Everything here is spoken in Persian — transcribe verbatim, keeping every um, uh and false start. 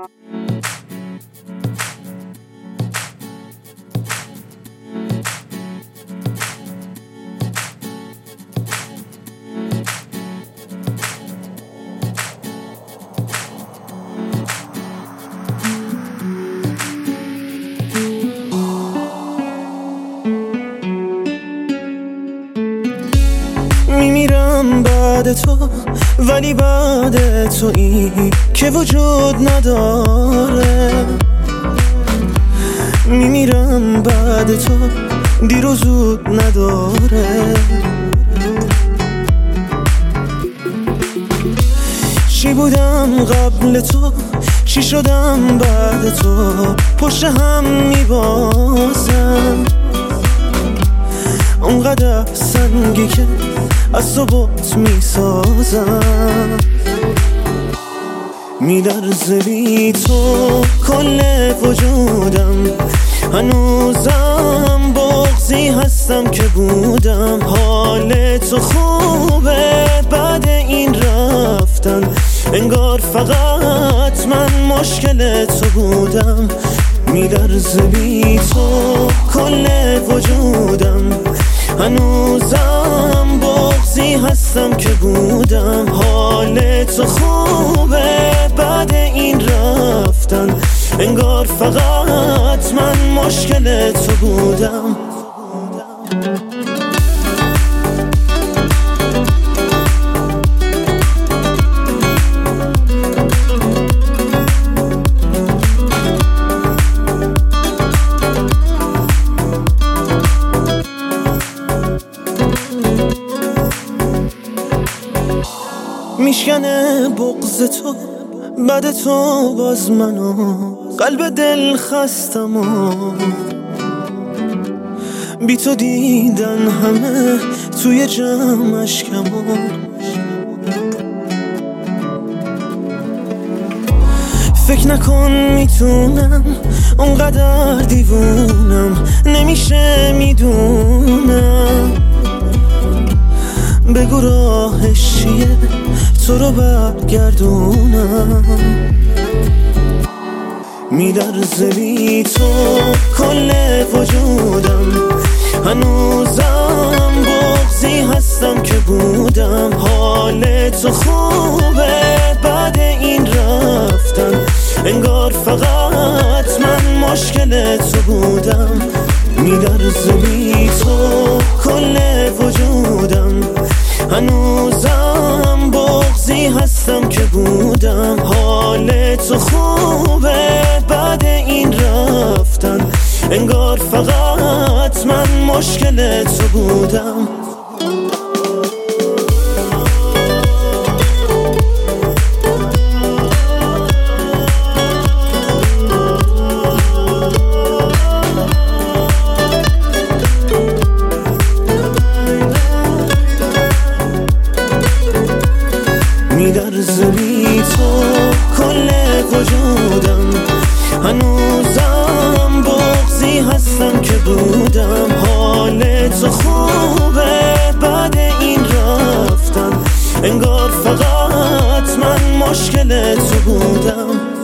میمیرم بعد تو، ولی بعد تو این که وجود نداره. میمیرم بعد تو، دیر و زود نداره. چی بودم قبل تو، چی شدم بعد تو، پشت هم میبازم. اونقدر سنگی که از تو بوت میسازم. میلرزه بی تو کل وجودم، هنوزم بغضی هستم که بودم. حال تو خوبه بعد این رفتن، انگار فقط من مشکل تو بودم. میلرزه بی تو کل وجودم، هنوزم بغضی هستم که بودم. حال تو خوبه بعد این رفتن، انگار فقط من مشکل تو بودم. میشکنه بغض تو بعد تو باز منو، قلب دل خستم و بی تو دیدن همه توی جمع اشکمو. فکر نکن میتونم اونقدر دیوونم، نمیشه میدونم. بگو راهش چیه تو رو برگردونم. میلرزه بی تو کل وجودم، هنوزم بغضی هستم که بودم. حال تو خوبه بعد این رفتن، انگار فقط من مشکل تو بودم. میلرزه بی تو کل وجودم، هنوزم بغضی هستم که بودم. حال تو خوبه بعد این رفتن، انگار فقط من مشکل تو بودم. میلرزه بی تو کل وجودم، هنوزم بغضی هستم که بودم. حال تو خوبه بعد این رفتن، انگار فقط من مشکل تو بودم.